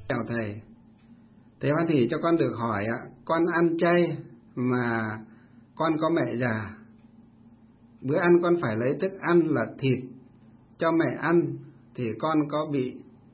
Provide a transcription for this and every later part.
chào thầy. Thầy hoan hỉ cho con được hỏi ạ, con ăn chay mà con có mẹ già. Bữa ăn con phải lấy thức ăn là thịt cho mẹ ăn thì con có bị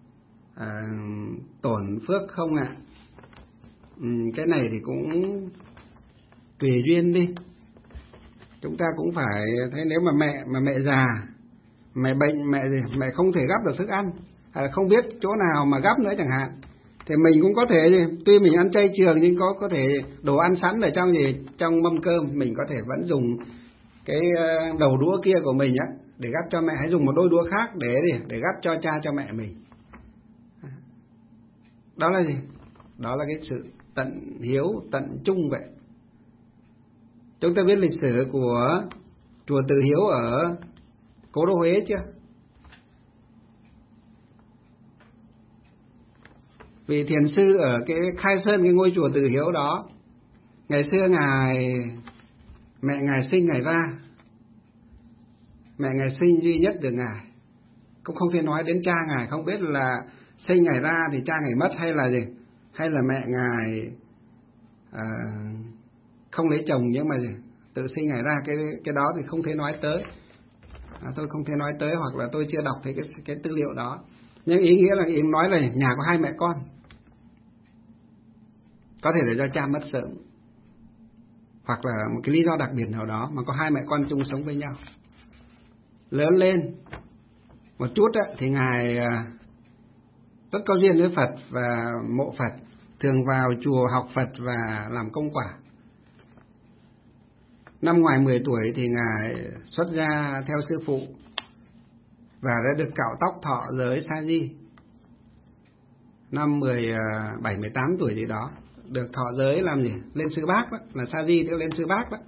tổn phước không ạ? Cái này thì cũng tùy duyên đi. Chúng ta cũng phải thấy, nếu mà mẹ già, mẹ bệnh, mẹ không thể gắp được thức ăn, hay là không biết chỗ nào mà gắp nữa chẳng hạn, thì mình cũng có thể, tuy mình ăn chay trường nhưng có thể đồ ăn sẵn ở trong mâm cơm, mình có thể vẫn dùng cái đầu đũa kia của mình á để gắp cho mẹ, hãy dùng một đôi đũa khác để gắp cho cha cho mẹ mình. Đó là gì? Đó là cái sự tận hiếu, tận trung vậy. Chúng ta biết lịch sử của chùa Từ Hiếu ở Cố Đô Huế chưa? Vị thiền sư ở cái khai sơn cái ngôi chùa Từ Hiếu đó, ngày xưa mẹ ngài sinh ngài ra, mẹ ngài sinh duy nhất được ngài, cũng không thể nói đến cha ngài, không biết là sinh ngài ra thì cha ngài mất hay là gì, hay là mẹ ngài không lấy chồng nhưng mà tự sinh ngài ra, cái đó thì không thể nói tới. Tôi không thể nói tới, hoặc là tôi chưa đọc thấy cái tư liệu đó. Nhưng ý nghĩa là nói là nhà có hai mẹ con, có thể là do cha mất sớm, hoặc là một cái lý do đặc biệt nào đó mà có hai mẹ con chung sống với nhau. Lớn lên một chút thì ngài rất có duyên với Phật và mộ Phật, thường vào chùa học Phật và làm công quả. Năm ngoài 10 tuổi thì ngài xuất gia theo sư phụ và đã được cạo tóc thọ giới sa di. Năm 17-18 tuổi gì đó được thọ giới làm gì? Lên sư bác đó, là sa di tức lên sư bác đó.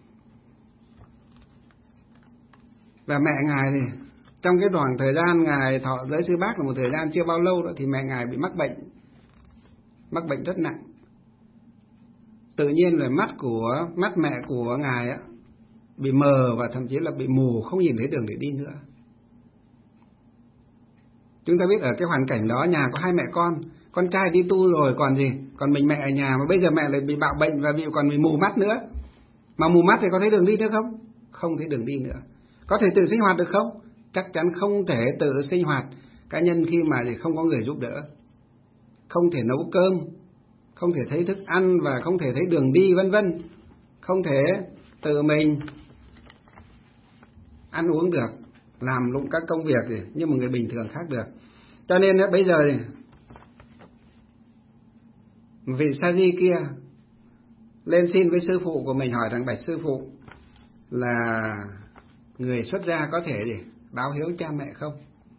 Và mẹ ngài thì trong cái đoạn thời gian ngài thọ giới sư bác là một thời gian chưa bao lâu đó, thì mẹ ngài bị mắc bệnh rất nặng. Tự nhiên là mắt mẹ của ngài á bị mờ và thậm chí là bị mù, không nhìn thấy đường để đi nữa. Chúng ta biết ở cái hoàn cảnh đó, nhà có hai mẹ con trai đi tu rồi còn gì, còn mình mẹ ở nhà, mà bây giờ mẹ lại bị bạo bệnh và còn bị mù mắt nữa. Mà mù mắt thì có thấy đường đi nữa không? Không thấy đường đi nữa. Có thể tự sinh hoạt được không? Chắc chắn không thể tự sinh hoạt cá nhân khi mà không có người giúp đỡ. Không thể nấu cơm, không thể thấy thức ăn và không thể thấy đường đi vân vân. Không thể tự mình ăn uống được, làm lụng các công việc như một người bình thường khác được. Cho nên bây giờ vị sa di kia lên xin với sư phụ của mình, hỏi rằng: bạch sư phụ, là người xuất gia có thể báo hiếu cha mẹ không?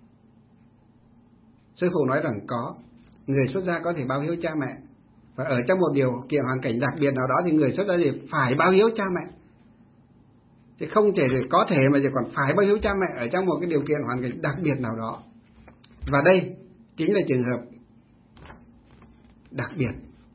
Sư phụ nói rằng có, người xuất gia có thể báo hiếu cha mẹ, và ở trong một điều kiện hoàn cảnh đặc biệt nào đó thì người xuất gia phải báo hiếu cha mẹ, chứ không thể có thể mà còn phải báo hiếu cha mẹ ở trong một cái điều kiện hoàn cảnh đặc biệt nào đó. Và đây chính là trường hợp đặc biệt.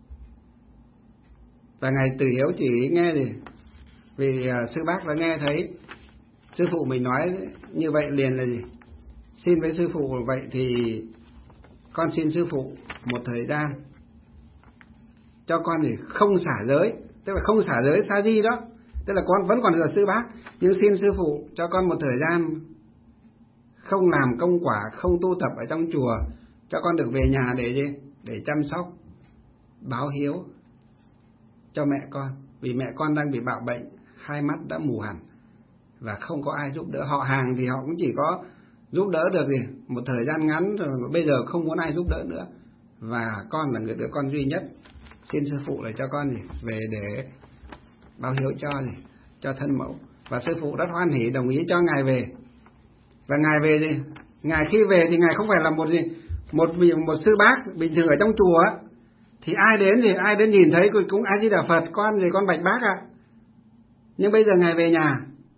Và ngài Từ Hiếu chỉ nghe vì sư bác đã nghe thấy sư phụ mình nói như vậy, liền là xin với sư phụ: vậy thì con xin sư phụ một thời gian cho con không xả giới, tức là không xả giới sa di đó, tức là con vẫn còn là sư bác, nhưng xin sư phụ cho con một thời gian không làm công quả, không tu tập ở trong chùa, cho con được về nhà để chăm sóc, báo hiếu cho mẹ con. Vì mẹ con đang bị bạo bệnh, hai mắt đã mù hẳn và không có ai giúp đỡ. Họ hàng thì họ cũng chỉ có giúp đỡ được một thời gian ngắn rồi, bây giờ không muốn ai giúp đỡ nữa. Và con là người đứa con duy nhất, xin sư phụ là cho con về để báo hiếu cho thân mẫu. Và sư phụ rất hoan hỉ đồng ý cho ngài về. Và ngài về ngài khi về thì ngài không phải là một sư bác bình thường ở trong chùa á, thì ai đến nhìn thấy cũng A Di Đà Phật, con bạch bác ạ. Nhưng bây giờ ngài về nhà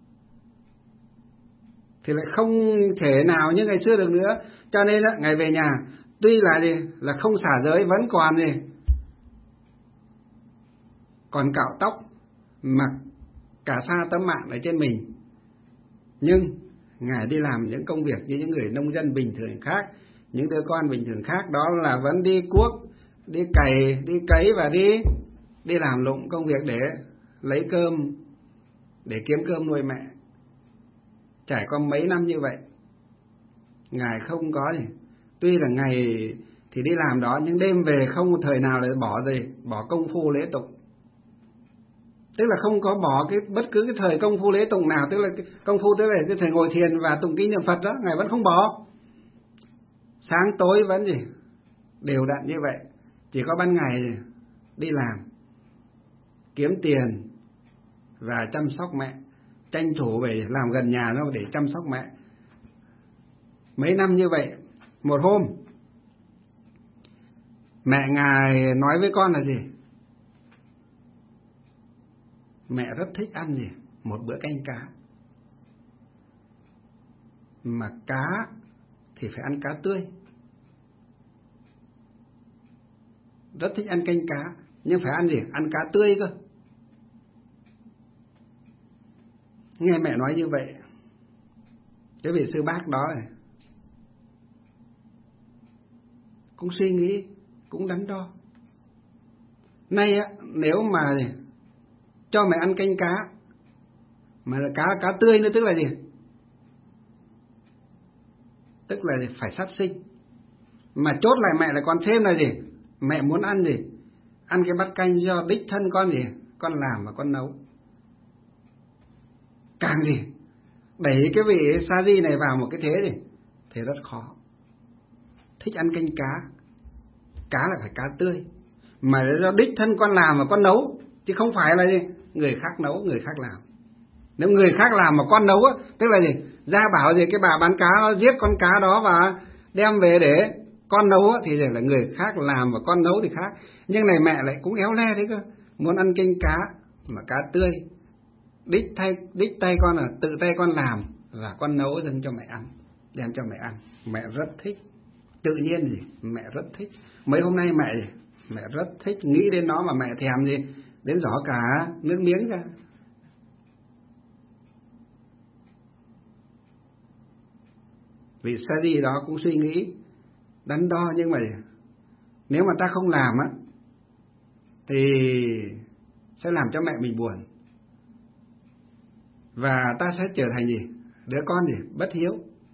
thì lại không thể nào như ngày xưa được nữa. Cho nên ngài về nhà tuy là không xả giới, vẫn còn cạo tóc, mặc cả sa tấm mạng ở trên mình, nhưng ngài đi làm những công việc như những người nông dân bình thường khác, Những đứa con bình thường khác đó là vẫn đi cuốc, đi cày, đi cấy và đi làm lụng công việc để lấy cơm, để kiếm cơm nuôi mẹ. Trải qua mấy năm như vậy, Ngài không có gì. Tuy là ngày thì đi làm đó, nhưng đêm về không một thời nào để bỏ công phu lễ tụng. Tức là không có bỏ bất cứ cái thời công phu lễ tụng nào, tức là công phu tức là cái thời ngồi thiền và tụng kinh niệm Phật đó, Ngài vẫn không bỏ. Sáng tối vẫn đều đặn như vậy. Chỉ có ban ngày đi làm, kiếm tiền và chăm sóc mẹ, tranh thủ về làm gần nhà nó để chăm sóc mẹ. Mấy năm như vậy, một hôm mẹ Ngài nói với con là gì? Mẹ rất thích ăn gì? Một bữa canh cá. Mà cá thì phải ăn cá tươi. Rất thích ăn canh cá, nhưng phải ăn gì? Ăn cá tươi cơ. Nghe mẹ nói như vậy, cái vị sư bác đó này cũng suy nghĩ, cũng đắn đo. Nay á, nếu mà cho mẹ ăn canh cá, mà là cá tươi nữa, tức là gì? Tức là phải sát sinh. Mà chốt lại mẹ lại còn thêm là gì? Mẹ muốn ăn gì? Ăn cái bát canh do đích thân con gì? Con làm và con nấu. Càng gì? Đẩy cái vị sa di này vào một cái thế gì? Thế rất khó. Thích ăn canh cá. Cá là phải cá tươi. Mà do đích thân con làm và con nấu. Chứ không phải là gì? Người khác nấu, người khác làm. Nếu người khác làm mà con nấu á, tức là gì? Gia bảo gì cái bà bán cá nó giết con cá đó và đem về để con nấu á, thì là người khác làm và con nấu thì khác. Nhưng này mẹ lại cũng éo le đấy cơ. Muốn ăn canh cá mà cá tươi. Đích tay con là tự tay con làm và con nấu dâng cho mẹ ăn, đem cho mẹ ăn. Mẹ rất thích. Tự nhiên gì? Mẹ rất thích. Mấy hôm nay mẹ rất thích, nghĩ đến nó mà mẹ thèm gì? Đến giỏ cả nước miếng ra. Vì sa di đó cũng suy nghĩ đắn đo, nhưng mà nếu mà ta không làm á thì sẽ làm cho mẹ mình buồn. Và ta sẽ trở thành gì? Đứa con gì? Bất hiếu.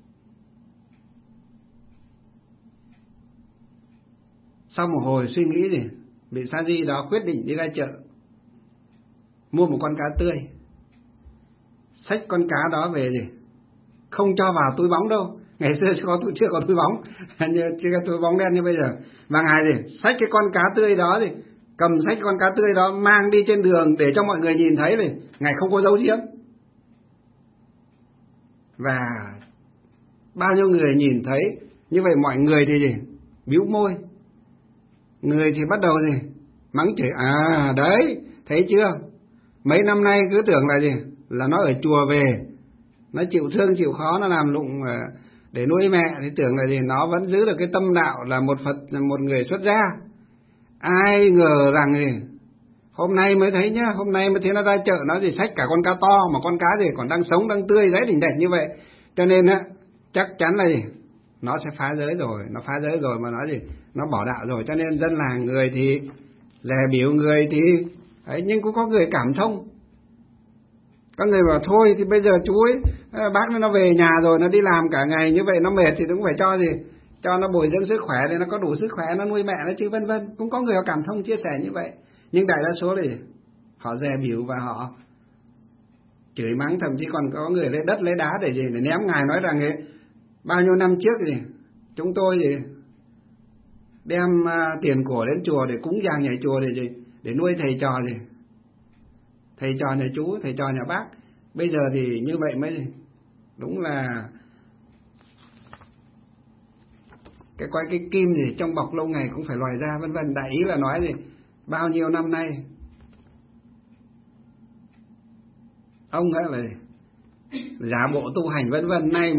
Sau một hồi suy nghĩ gì? Vị sa di đó quyết định đi ra chợ, mua một con cá tươi, xách con cá đó về gì? Không cho vào túi bóng đâu. Ngày xưa chưa có túi bóng, chưa có túi bóng đen như bây giờ. Và Ngài gì? Xách cái con cá tươi đó thì cầm xách con cá tươi đó mang đi trên đường để cho mọi người nhìn thấy thì Ngài không có giấu giếm. Và bao nhiêu người nhìn thấy như vậy, mọi người thì gì? Bĩu môi. Người thì bắt đầu gì? Mắng chửi. À đấy, thấy chưa? Mấy năm nay cứ tưởng là gì? Là nó ở chùa về, nó chịu thương chịu khó, nó làm lụng để nuôi mẹ, thì tưởng là gì? Nó vẫn giữ được cái tâm đạo là một Phật, một người xuất gia. Ai ngờ rằng gì? Hôm nay mới thấy nhá, hôm nay mới thấy nó ra chợ, nó gì xách cả con cá to, mà con cá gì còn đang sống, đang tươi, đấy đỉnh đạch như vậy. Cho nên á, chắc chắn là gì? Nó sẽ phá giới rồi, nó phá giới rồi mà nó gì? Nó bỏ đạo rồi. Cho nên dân làng người thì lè biểu, người thì ấy, nhưng cũng có người cảm thông. Có người bảo thôi thì bây giờ chú ấy, bác nó về nhà rồi, nó đi làm cả ngày như vậy nó mệt thì cũng phải cho gì? Cho nó bồi dưỡng sức khỏe để nó có đủ sức khỏe nó nuôi mẹ nó chứ, vân vân. Cũng có người họ cảm thông chia sẻ như vậy. Nhưng đại đa số thì họ dè bỉu và họ chửi mắng, thậm chí còn có người lấy đất lấy đá để gì? Để ném Ngài, nói rằng ấy, bao nhiêu năm trước gì chúng tôi gì đem tiền của đến chùa để cúng dường nhà chùa để gì? Để nuôi thầy trò gì? Thầy trò nhà chú, thầy trò nhà bác. Bây giờ thì như vậy mới đúng là cái kim gì trong bọc lâu ngày cũng phải lòi ra, vân vân. Đại ý là nói gì? Bao nhiêu năm nay ông ấy là giả bộ tu hành vân vân, nay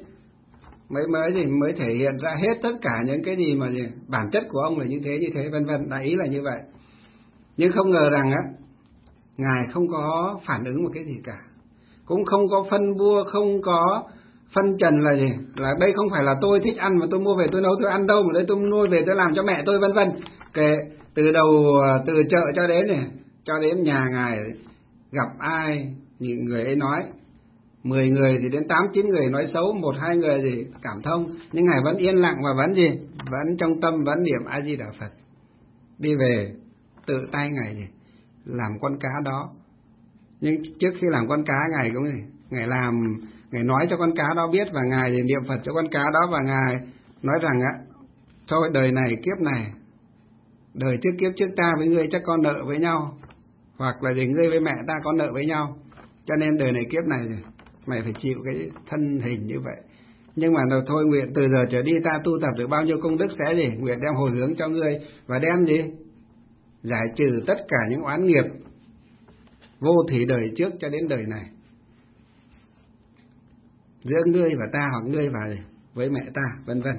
mới thể hiện ra hết tất cả những cái gì mà gì bản chất của ông là như thế vân vân. Đại ý là như vậy. Nhưng không ngờ rằng á, Ngài không có phản ứng một cái gì cả, cũng không có phân bua, không có Phân trần là gì? Là đây không phải là tôi thích ăn mà tôi mua về tôi nấu tôi ăn đâu, mà đây tôi nuôi về tôi làm cho mẹ tôi, vân vân. Kể từ chợ cho đến nhà ngài gặp ai những người ấy nói, 10 người thì đến 8-9 người nói xấu, 1-2 người thì cảm thông, nhưng ngài vẫn yên lặng và vẫn gì? Vẫn trong tâm vẫn niệm A Di Đà Phật. Đi về tự tay ngài gì? Làm con cá đó. Nhưng trước khi làm con cá ngài cũng ngài nói cho con cá đó biết, và ngài thì niệm Phật cho con cá đó, và ngài nói rằng thôi đời này kiếp này, đời trước kiếp trước ta với ngươi chắc có nợ với nhau, hoặc là gì ngươi với mẹ ta có nợ với nhau, cho nên đời này kiếp này mày phải chịu cái thân hình như vậy. Nhưng mà thôi nguyện từ giờ trở đi ta tu tập được bao nhiêu công đức sẽ gì? Nguyện đem hồi hướng cho ngươi và đem gì? Giải trừ tất cả những oán nghiệp vô thỉ đời trước cho đến đời này, giữa ngươi và ta, hoặc ngươi và với mẹ ta, vân vân.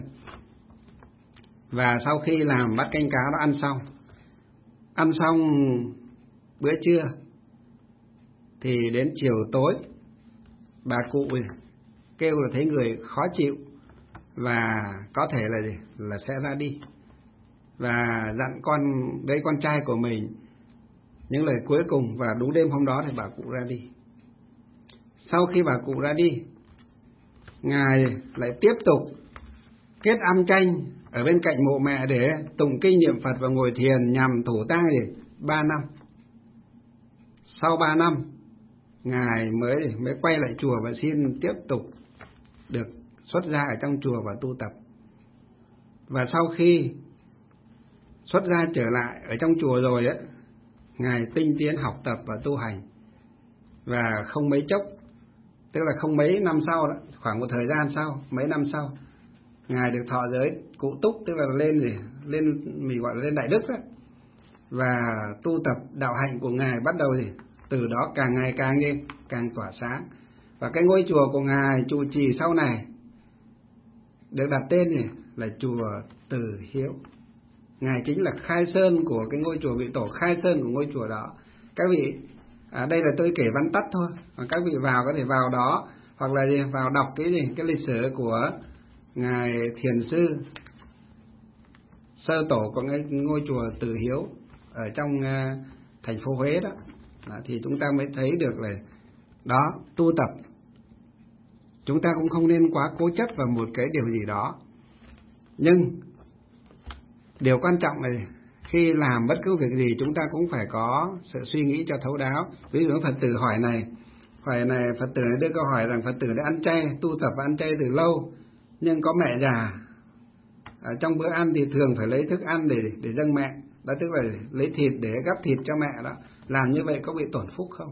Và sau khi làm bát canh cá đó ăn xong bữa trưa thì đến chiều tối bà cụ kêu là thấy người khó chịu và có thể là là sẽ ra đi, và dặn con trai của mình những lời cuối cùng, và đúng đêm hôm đó thì bà cụ ra đi. Sau khi bà cụ ra đi, ngài lại tiếp tục kết âm canh ở bên cạnh mộ mẹ để tụng kinh niệm Phật và ngồi thiền nhằm thủ tang 3 năm. Sau 3 năm ngài mới quay lại chùa và xin tiếp tục được xuất gia ở trong chùa và tu tập. Và sau khi xuất gia trở lại ở trong chùa rồi ngài tinh tiến học tập và tu hành, và không mấy chốc, tức là không mấy năm sau đó, khoảng một thời gian sau, mấy năm sau, ngài được thọ giới cụ túc, tức là lên mình gọi là lên đại đức đó. Và tu tập đạo hạnh của ngài bắt đầu từ đó càng ngày càng tỏa sáng. Và cái ngôi chùa của ngài trụ trì sau này được đặt tên là chùa Từ Hiếu. Ngài chính là khai sơn của cái ngôi chùa, vị tổ khai sơn của ngôi chùa đó. Các vị, đây là tôi kể vắn tắt thôi, các vị vào có thể vào đó, hoặc là vào đọc cái lịch sử của ngài thiền sư sơ tổ của ngôi chùa Từ Hiếu ở trong thành phố Huế đó, thì chúng ta mới thấy được là đó, tu tập chúng ta cũng không nên quá cố chấp vào một cái điều gì đó. Nhưng điều quan trọng là khi làm bất cứ việc gì chúng ta cũng phải có sự suy nghĩ cho thấu đáo. Ví dụ Phật tử hỏi này Phật tử này đưa câu hỏi rằng Phật tử đã ăn chay, tu tập và ăn chay từ lâu, nhưng có mẹ già, trong bữa ăn thì thường phải lấy thức ăn để dâng mẹ, đó tức là lấy thịt để gắp thịt cho mẹ đó. Làm như vậy có bị tổn phúc không?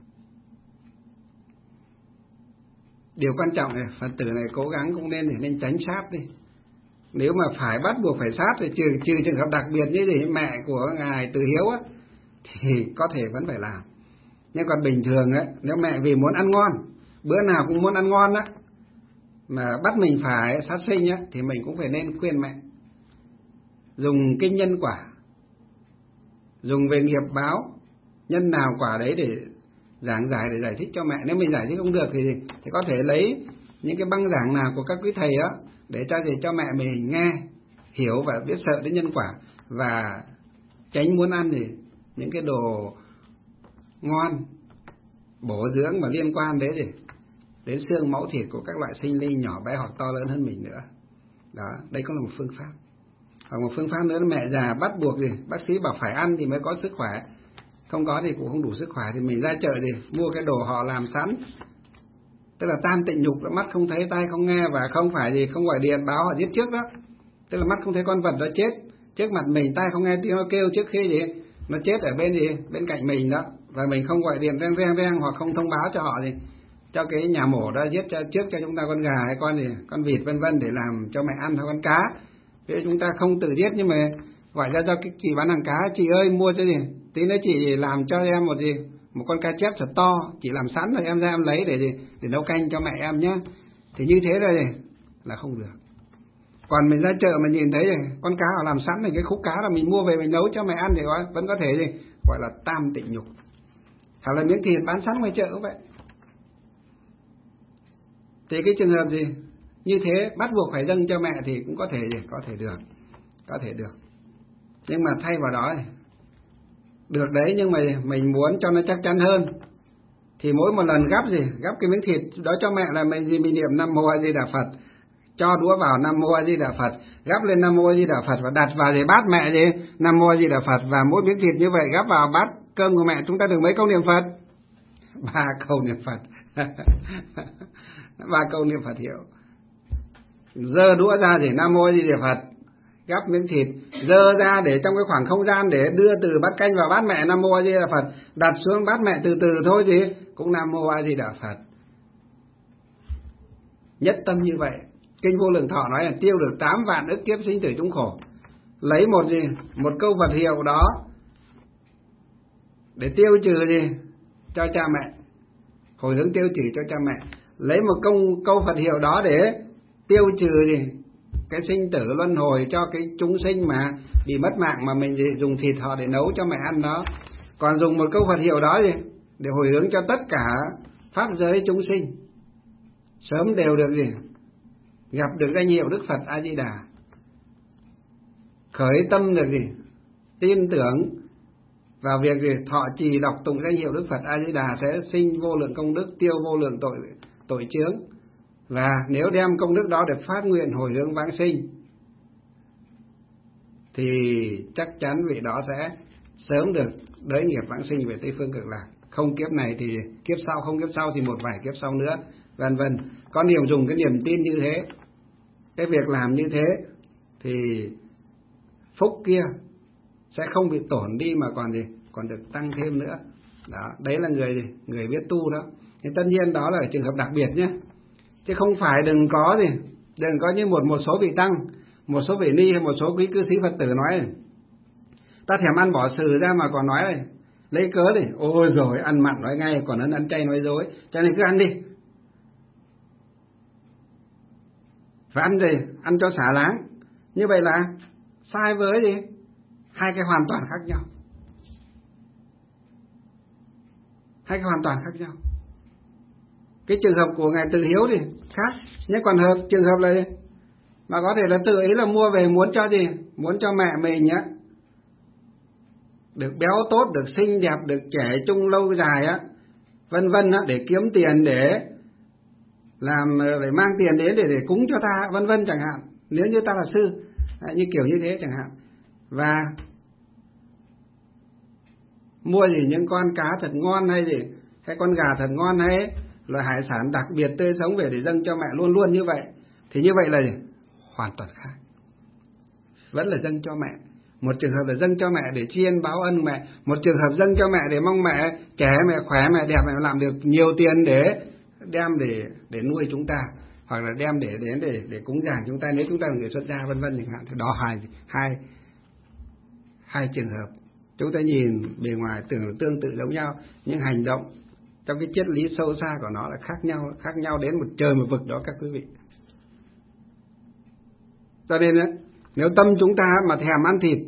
Điều quan trọng là Phật tử này cố gắng cũng nên tránh sát đi. Nếu mà phải bắt buộc phải sát thì trừ trường hợp đặc biệt như mẹ của ngài Từ Hiếu thì có thể vẫn phải làm. Nhưng còn bình thường nếu mẹ vì muốn ăn ngon, bữa nào cũng muốn ăn ngon mà bắt mình phải sát sinh thì mình cũng phải nên khuyên mẹ dùng kinh nhân quả, dùng về nghiệp báo nhân nào quả đấy để giảng giải, để giải thích cho mẹ. Nếu mình giải thích không được thì có thể lấy những cái băng giảng nào của các quý thầy đó để cho mẹ mình nghe hiểu và biết sợ đến nhân quả, và tránh muốn ăn những cái đồ ngon bổ dưỡng mà liên quan đến xương máu thịt của các loại sinh linh nhỏ bé hoặc to lớn hơn mình nữa. Đó, đây cũng là một phương pháp. Hoặc một phương pháp nữa là mẹ già bắt buộc bác sĩ bảo phải ăn thì mới có sức khỏe, không có thì cũng không đủ sức khỏe, thì mình ra chợ mua cái đồ họ làm sẵn, tức là tam tịnh nhục, mắt không thấy tai không nghe, và không phải không gọi điện báo họ giết trước đó, tức là mắt không thấy con vật đó chết trước mặt mình, tai không nghe tiếng nó kêu trước khi nó chết ở bên cạnh mình đó, và mình không gọi điện reng hoặc không thông báo cho họ cho cái nhà mổ đó giết trước cho chúng ta con gà hay con vịt vân vân để làm cho mẹ ăn, hay con cá. Thế chúng ta không tự giết, nhưng mà gọi ra cho cái chị bán hàng cá: chị ơi mua cho tí nữa chị làm cho em một con cá chép thật to, chị làm sẵn rồi em ra em lấy để nấu canh cho mẹ em nhé. Thì như thế là không được. Còn mình ra chợ mà nhìn thấy con cá họ làm sẵn cái khúc cá là mình mua về mình nấu cho mẹ ăn thì vẫn có thể gọi là tam tịnh nhục. Hoặc là miếng thịt bán sẵn ngoài chợ cũng vậy. Thì cái trường hợp gì như thế bắt buộc phải dâng cho mẹ thì cũng có thể được. Nhưng mà thay vào đó được đấy, nhưng mà mình muốn cho nó chắc chắn hơn thì mỗi một lần gắp cái miếng thịt đó cho mẹ là mình niệm Nam Mô A Di Đà Phật, cho đũa vào Nam Mô A Di Đà Phật, gắp lên Nam Mô A Di Đà Phật và đặt vào bát mẹ Nam Mô A Di Đà Phật, và mỗi miếng thịt như vậy gắp vào bát cơm của mẹ chúng ta được mấy câu niệm Phật? 3 câu niệm Phật. 3 câu niệm Phật hiệu. Giơ đũa ra Nam Mô A Di Đà Phật, gắp miếng thịt, dơ ra để trong cái khoảng không gian để đưa từ bát canh vào bát mẹ Nam Mô A Di Đà Phật, đặt xuống bát mẹ từ từ thôi cũng Nam Mô A Di Đà Phật. Nhất tâm như vậy. Kinh Vô Lượng Thọ nói là tiêu được 8 vạn ức kiếp sinh tử chúng khổ. Lấy một câu Phật hiệu đó để tiêu trừ cho cha mẹ, hồi hướng tiêu trừ cho cha mẹ. Lấy một câu Phật hiệu đó để tiêu trừ cái sinh tử luân hồi cho cái chúng sinh mà bị mất mạng, mà mình dùng thịt họ để nấu cho mẹ ăn đó. Còn dùng một câu Phật hiệu đó để hồi hướng cho tất cả pháp giới chúng sinh sớm đều được gặp được danh hiệu Đức Phật A Di Đà, khởi tâm được tin tưởng vào việc thọ trì đọc tụng danh hiệu Đức Phật A Di Đà sẽ sinh vô lượng công đức, tiêu vô lượng tội chướng. Và nếu đem công đức đó để phát nguyện hồi hướng vãng sinh thì chắc chắn vị đó sẽ sớm được đới nghiệp vãng sinh về Tây Phương Cực Lạc. Không kiếp này thì kiếp sau, không kiếp sau thì một vài kiếp sau nữa, vân vân. Có điều dùng cái niềm tin như thế, cái việc làm như thế thì phúc kia sẽ không bị tổn đi mà còn được tăng thêm nữa. Đó, đấy là người biết tu đó. Thì tất nhiên đó là trường hợp đặc biệt nhé. Chứ không phải đừng có như một số vị tăng, một số vị ni hay một số quý cư sĩ Phật tử nói ta thèm ăn bỏ sừ ra mà còn nói lấy cớ ôi rồi ăn mặn nói ngay, còn ăn chay nói dối, cho nên cứ ăn đi. Và ăn cho xả láng. Như vậy là sai với hai cái hoàn toàn khác nhau. Hai cái hoàn toàn khác nhau. Cái trường hợp của Ngài Từ Hiếu khác, nhưng còn trường hợp là mà có thể là tự ý là mua về muốn cho muốn cho mẹ mình được béo tốt, được xinh đẹp, được trẻ trung lâu dài vân vân để kiếm tiền để mang tiền đến để cúng cho ta vân vân chẳng hạn, nếu như ta là sư như kiểu như thế chẳng hạn. Và mua những con cá thật ngon hay con gà thật ngon hay loại hải sản đặc biệt tươi sống về để dâng cho mẹ luôn luôn như vậy, thì như vậy là hoàn toàn khác. Vẫn là dâng cho mẹ. Một trường hợp là dâng cho mẹ để tri ân báo ân mẹ, một trường hợp dâng cho mẹ để mong mẹ trẻ, mẹ khỏe, mẹ đẹp, mẹ làm được nhiều tiền để đem để nuôi chúng ta, hoặc là đem để cúng dường chúng ta nếu chúng ta là người xuất gia vân vân chẳng hạn. Thì đó hai trường hợp. Chúng ta nhìn bề ngoài tưởng là tương tự giống nhau, nhưng hành động trong cái triết lý sâu xa của nó là khác nhau đến một trời một vực đó các quý vị. Cho nên nếu tâm chúng ta mà thèm ăn thịt,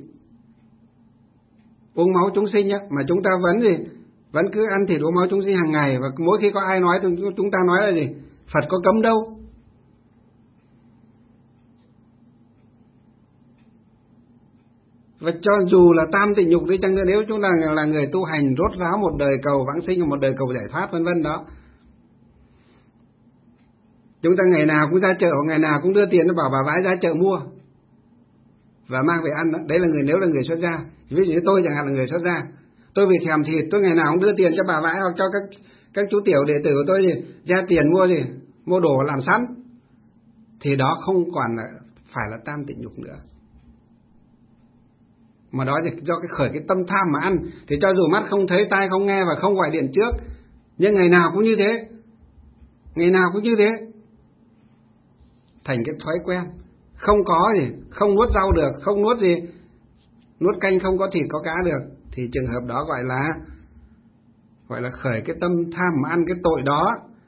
uống máu chúng sinh mà chúng ta vẫn cứ ăn thịt uống máu chúng sinh hàng ngày, và mỗi khi có ai nói thì chúng ta nói là Phật có cấm đâu. Và cho dù là tam tịnh nhục đi chăng nữa, nếu chúng ta là người tu hành rốt ráo một đời cầu vãng sinh, một đời cầu giải thoát vân vân đó, chúng ta ngày nào cũng ra chợ, ngày nào cũng đưa tiền cho bảo bà vãi ra chợ mua và mang về ăn đó. Đấy là nếu là người xuất gia. Ví dụ như tôi chẳng hạn là người xuất gia, tôi vì thèm thịt, tôi ngày nào cũng đưa tiền cho bà vãi hoặc cho các chú tiểu đệ tử của tôi ra tiền mua đồ làm sẵn, thì đó không còn phải là tam tịnh nhục nữa, mà đó do khởi cái tâm tham mà ăn. Thì cho dù mắt không thấy, tai không nghe và không gọi điện trước, nhưng ngày nào cũng như thế, thành cái thói quen. Không có không nuốt rau được, không nuốt canh không có thịt có cá được, thì trường hợp đó gọi là khởi cái tâm tham mà ăn cái tội đó.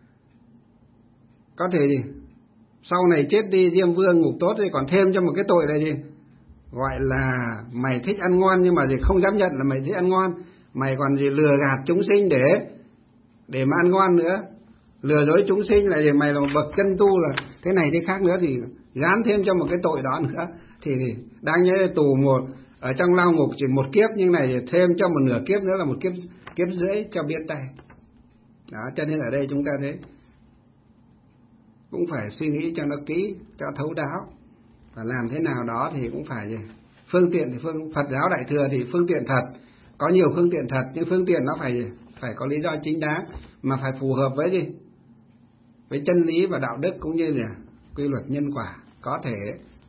Có thể sau này chết đi Diêm Vương ngục tốt thì còn thêm cho một cái tội này gọi là mày thích ăn ngon nhưng mà không dám nhận là mày thích ăn ngon, mày còn lừa gạt chúng sinh để mà ăn ngon nữa, lừa dối chúng sinh là gì? Mày là một bậc chân tu, là thế này thế khác nữa, thì gán thêm cho một cái tội đó nữa thì đáng nhẽ tù một ở trong lao ngục chỉ một kiếp, nhưng này thêm cho một nửa kiếp nữa là một kiếp rưỡi cho biết tay. Đó, cho nên ở đây chúng ta thấy cũng phải suy nghĩ cho nó kỹ, cho thấu đáo, và làm thế nào đó thì cũng phải gì? Phương tiện thì Phật giáo Đại Thừa thì phương tiện thật, có nhiều phương tiện thật, nhưng phương tiện nó phải có lý do chính đáng, mà phải phù hợp với gì? Với chân lý và đạo đức, cũng như là quy luật nhân quả, có thể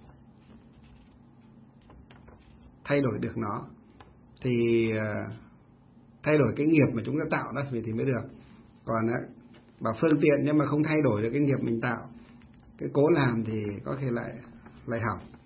thay đổi được nó, thì thay đổi cái nghiệp mà chúng ta tạo đó thì mới được. Còn bảo phương tiện nhưng mà không thay đổi được cái nghiệp mình tạo, cái cố làm thì có thể lại hỏng.